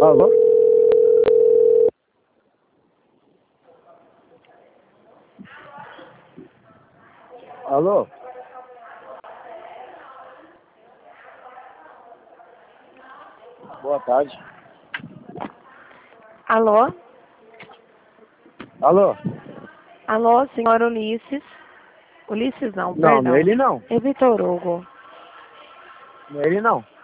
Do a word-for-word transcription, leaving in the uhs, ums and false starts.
Alô? Alô? Boa tarde. Alô? Alô? Alô, senhor Ulisses? Ulisses não, Não, perdão. não é ele não. É Vitor Hugo. Não é ele não.